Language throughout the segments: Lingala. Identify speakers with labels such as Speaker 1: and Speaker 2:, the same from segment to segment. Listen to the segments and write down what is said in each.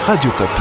Speaker 1: Radio Kapi.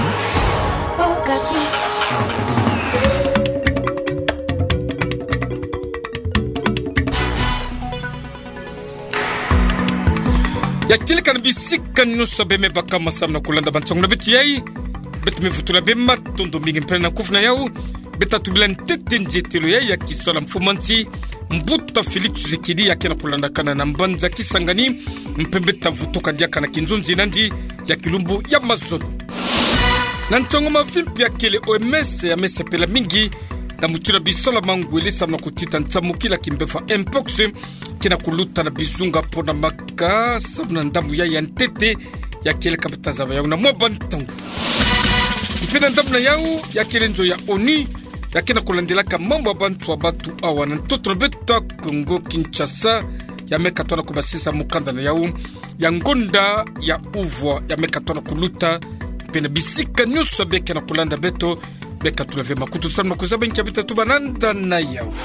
Speaker 2: Yakilika bisika nusa beme baka masamna kulanda bantsong na bitiyai betme futula bema tondo mingi mpena kufna yau betatubila tete njetelo ya kisola mfumanti mbuta Felix Tshisekedi yakena kulanda kana na mbanza kisangani mpembeta vutoka diaka na kinzunzi nandi ya kilumbu ya mazono na ntongo mavimpi ya kele OMS ya mesepela mingi na mutula bisola mangwele samna kutita ntamukila kimbefa mpox kina kuluta na bizunga pona maka sabna ndamu ya ntete ya kele kapitaza ya na mwabantangu mpena ndamu na yau ya kele nzo ya ONU ya kina kulandela ka mambo abantu wa batu awa na ntoto beta Kongo Kinshasa ya mekatona kubasisa mukanda na yau ya ngonda ya uvwa ya mekatona kuluta pena bisika nyuso beke na kulanda beto beka tulave makutu sana kuzaba nkabita tubananda na yau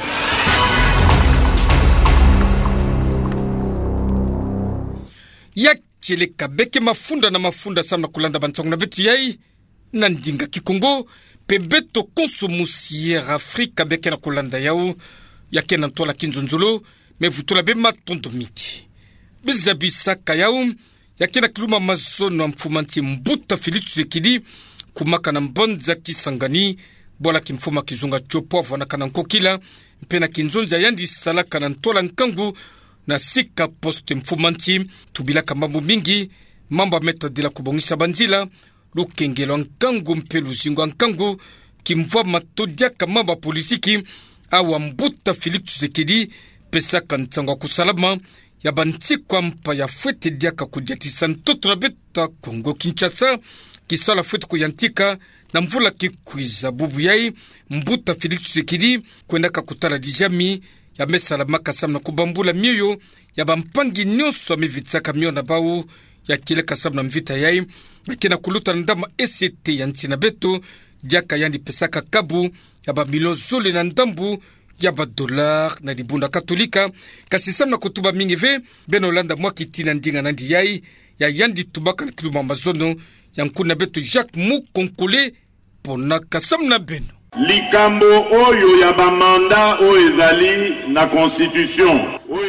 Speaker 2: ya kileka beke mafunda na mafunda sana kulanda bantsongo na betu yai na ndinga kikongo pebeto konsomusier Afrika beke na kulanda yau ya kena ntola kinzunzulo mevutula bema tondo miki bizabisa kayau ya kena kiluma mazono mfumanti mbuta Felix Tshisekedi kumaka na mbonza kisangani bola kimfuma kizunga chopo na kana nkokila mpena kinzonza yandi salaka na ntola nkangu na sika poste mfumanti tubila kamambo mingi mamba meta dila kubongisha banzila lukengelo nkangu mpelu zingo nkangu kimvwa matodia kamamba politiki awa mbuta Felix Tshisekedi pesa kantangwa kusalama ya bantikwa mpa ya fwete diaka kudiatisa ntoto na beta Kongo Kinshasa kisala fwete kuyantika na mvula kikwiza bubu yai mbuta Felix Tshisekedi kwenda kakutala dijami ya mesala makasam na kubambula mioyo ya bampangi nyonso amevitsaka mio na bau ya kile kasam na mvita yai na kina kuluta na ndama ECT ya ntina beto diaka yandi pesaka kabu ya bamilio zole na ndambu ya $, na dibunda katolika kasi sam na kutuba mingi ve beno landa mwakitina ndinga nandi yai ya yandi tubaka na kiluma mazono ya nkuna beto Jacques Mukonkole pona kasam na beno
Speaker 3: likambo oyo ya bamanda oyo ezali na constitution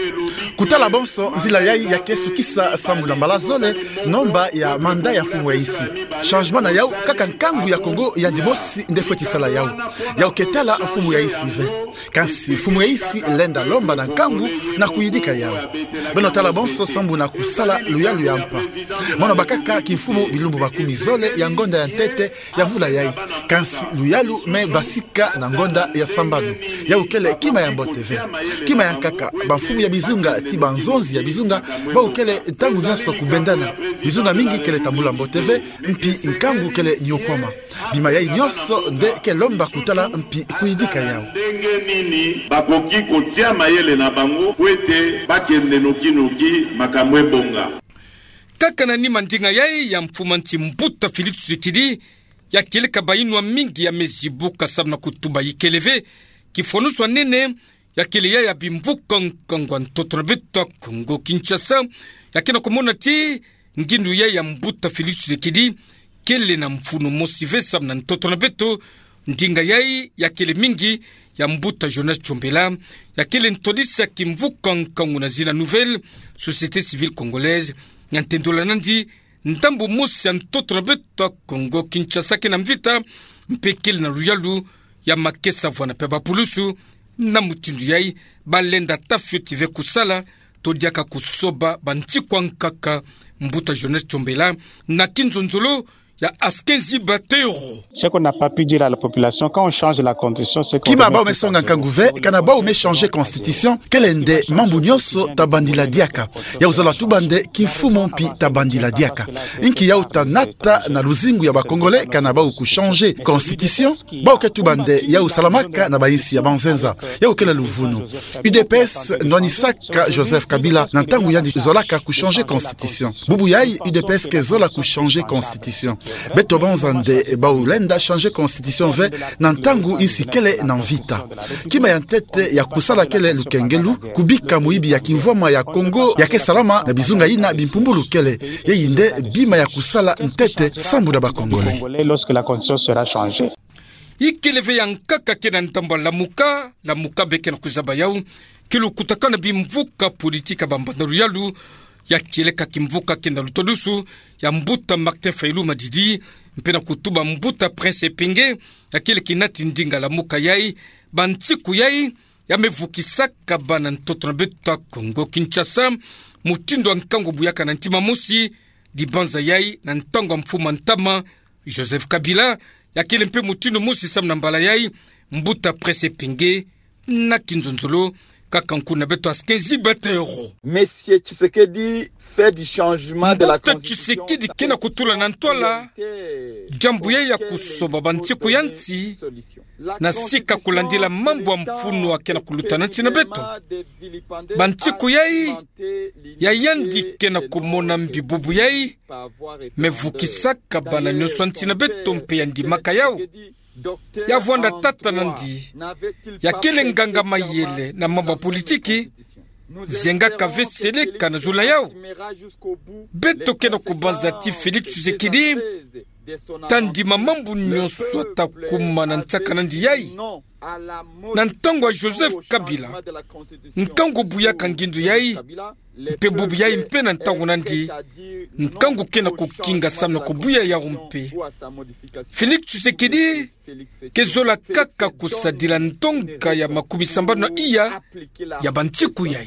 Speaker 1: kutala bonso nzila yai ya kesu kisa sambula mbalazole nomba ya manda ya fumu isi changement na yau kaka nkangu ya Kongo ya ndimosi ndefweti sala yau ketala fumu ya isi ve kasi fumu ya isi lenda lomba na nkangu na kuyidika yau beno tala bonso sambu na kusala luyalu ya mpa mwana bakaka kifumu bilumbu makumi zole ya ngonda ya ntete ya vula yai kasi luyalu me basika na ngonda ya sambano yau kele kima ya mbote ve kima ya kaka bafumu ya bizunga ti banzonzi ya bizunga ba ukele tangu nyonso kubendana bizunga mingi kele tambula mboteve mpi nkangu kele nyokwama bima yai nyonso nde kelomba kutala mpi kuidika yao
Speaker 3: ndenge nini bakoki kotia mayele na bango kwete bakende noki makamwe bonga
Speaker 2: kaka na ni mandinga yai ya mfumanti mbuta Felix Tshisekedi ya kele kabainwa mingi ya mezibuka sabna kutuba yikeleve kifonuswa nene ya kele ya bimbuka nkangwa ntoto na beta Kongo Kinshasa ya kena kumona ti ngindu ya mbuta Felix Tshisekedi kele na mfunu mosive sabna ntoto na beto ndinga ya kele mingi ya mbuta Jonas Chombela ya kele ntodisa kimvuka nkangu na zina nouvelle société civile congolaise nyantendola nandi ndambu mosi ya ntoto na beta Kongo Kinshasa kena mvita mpekele na ruyalu ya makesa vwana peba pulusu na mutindu yai balenda tafyo tive kusala todiaka kusoba bantikwa nkaka mbuta Jonas Chombela na kinzonzolo ya askenzi batero.
Speaker 4: Ce qu'on n'a pas pu dire à la population quand on change la constitution c'est qu'on
Speaker 1: kima ba umesonga nkanguve kana ba umechange constitution kelende mambu nyonso tabandila diaka ya uzala tubande kifumo mpi tabandila diaka inki ya utanata na luzingu ya bakongole kana ba ukuchange constitution ba uketubande ya usalamaka na baisi ya banzenza ya ukela luvunu UDPS nonisaka Joseph Kabila na ntangu yandi zolaka kuchange constitution bubu yai UDPS ke zola kuchange constitution beto banzande baulenda changer constitution ve na ntangu isi kele na vita kima ya ntete ya kusala kele lukengelu kubika muibi ya kivwama ya Kongo ya kesalama na bizunga ina bimpumbulu kele yeyinde bima ya kusala ntete sambu na bakongole
Speaker 4: lorsque la constitution sera changée.
Speaker 2: Ikeleve yankaka kena ntambo la muka beke na kuzaba yau kilu kutakana bimvuka politika bambanaru yalu ya kieleka kimvuka kenda lutodusu ya mbuta Martin Fayulu Madidi mpena kutuba mbuta Prince Epenge ya kile kinati ndinga la muka yai bantiku yai ya mevukisaka bana ntoto na betu Kongo Kinshasa mutindo wa nkango buyaka na ntima musi dibanza yai na ntango mfuma ntama Joseph Kabila ya kile mpe mutindo musi samna mbala yai mbuta Prince Epenge na kinzonzolo Kakanku beto askenzi betero.
Speaker 5: Monsieur Tshisekedi fait du changement de la constitution.
Speaker 2: Tshisekedi kena kutula nantola jambu ya kusoba bantiku yanti na sika kulandila mambo mfuno akena kulutana ntina beto. Bantiku yai ya yandi kena kumona mbibubu yai mevukisaka bana nyoso ntina beto mpe yandi maka yao. Ya vwanda tata nandi ya kele nganga mayele na mamba politiki zenga kave seleka na zula yao beto kena kubanza ti Félix Tshisekedi tandi mamambu nyonso atakuma na ntaka nandi yai na ntango wa Joseph Kabila ntango buyaka ngindu yai mpe bubu yai mpe na ntango nandi ntango kena kukinga samna kubuya yao mpe Félix Tshisekedi kezola kaka kusadila ntonga ya makumi sambano na iya ya bantiku yai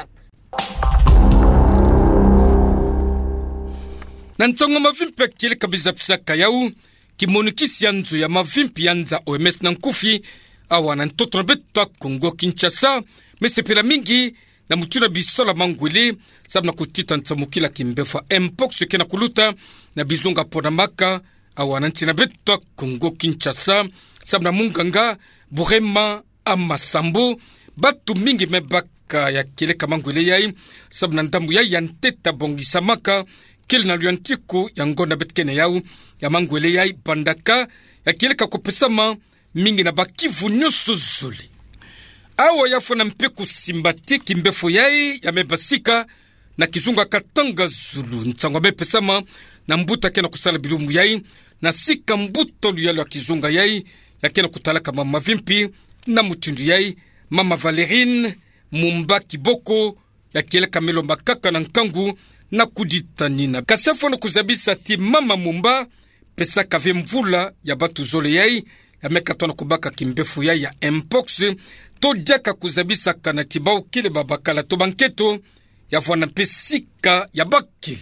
Speaker 2: na ntongo mavimpi akile kabiza pisaka yau kimonikisi ya nzu ya mavimpi ya nza OMS na nkufi awa na ntoto na betu Kongo Kinshasa mesepela mingi na mutuna bisola mangwele sabna kutita ntsamukila kimbefa mpox kena kuluta na bizonga pona maka awa na ntina betu Kongo Kinshasa sabna munganga burema amasambo batu mingi mebaka ya kile kamangwele yai sabna ndambu yai ya nteta bongisa maka kile na luantiku ya ngona betkene yau ya mangwele yai bandaka ya kile kakopesama mingi na bakivu nyoso zuli awa yafona mpeku simbati kimbefu yai ya mebasika na kizunga katanga zulu ntsango bepesama na mbuta kena kusala bilumbu yai na sika mbuto luyalo ya kizunga yai ya kena kutalaka mama vimpi na mutindu yai mama Valerine Mumba Kiboko ya kele kamelo makaka na nkangu na kuditanina kasefo na kuzabisa ti mama Mumba pesa kave mvula ya batu zole yai ya mekatona kubaka kimbefu yai ya mpox to diaka kuzabisa kanatibao kile babakala to banketo ya vwana pesika ya bakili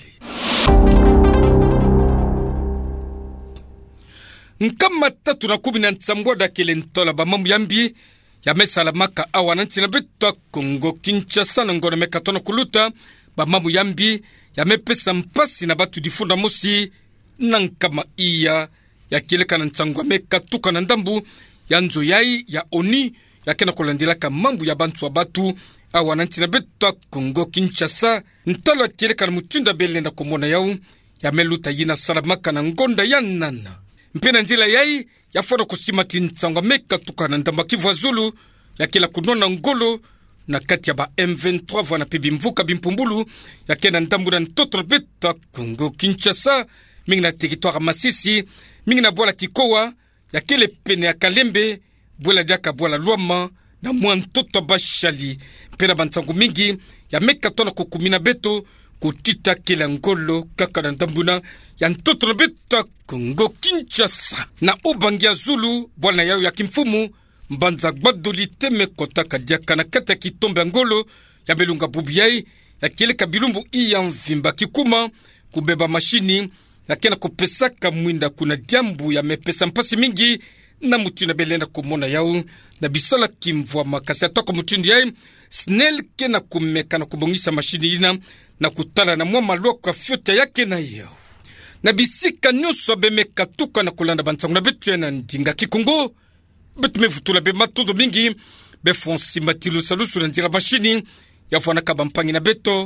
Speaker 2: nkama tatu na kubi na ntsambo da kile ntola ba mamu yambi ya mesalamaka awa na ntina betu Kongo Kinshasa na ngona mekatona kuluta ba mamu yambi ya mepesa mpasi na batu difunda mosi na nkama iya ya kileka na ntsango mekatuka na ndambu ya nzo yai ya oni ya kena kulandilaka mambu ya bantu wa batu awa na ntina betu Kongo Kinshasa ntalo ya kileka na mutunda belenda kumona yau ya meluta yina salamaka na ngonda ya nana mpena nzila yai ya fona kusimati ntsango mekatuka na ndamba Kivu Zulu ya kila kunona ngolo na kati ya ba M23 vana pebi mvuka bimpumbulu ya kena ndambu na ntoto betu Kongo Kinshasa mingi na territoire Masisi mingi na bola Kikowa ya kele pene ya Kalembe bola diaka bola Luama na mwa ntoto bashali mpena bantsangu mingi ya mekatona kukumina beto kutita kila ngolo kaka na ndambuna ya ntoto na betu Kongo Kinshasa na ubangia Zulu bwana yao ya kimfumu mbanza gbadoli teme kotaka diaka na kata kitombe ngolo ya melunga bubiyai ya kileka bilumbu iya mvimba kikuma kubeba mashini ya kena kupesaka mwinda kuna diambu ya mepesa mpasi mingi na mutu na belenda kumona yao na bisola kimvwa makasi atoko mutu yai snel kena kumeka na kubongisa mashini ina na kutala na mwa maloko ya fyote yake na yao na bisika nyuso bemeka tuka na kulanda bantangu na betu ya na ndinga kikongo betu mevutula be matondo mingi befonsi matilu salusu na ndira mashini ya fwana kabampangi na beto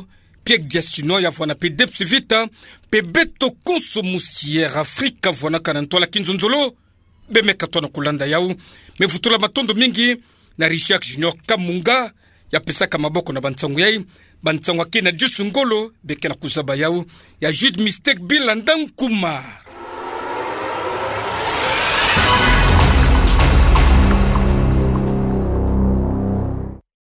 Speaker 2: Pierre Diasino ya vwana pe Depsi Vita pe Beto Konso Musière Afrika vwana kanantola kinzonzolo bemeka tona kulanda yau me futula matondo mingi na Richard Junior Kamunga ya pesaka maboko na bantsangu yai bantsangu akena Jusungolo bekena kuzaba yau ya Jude Mistake Bilandam Kumar.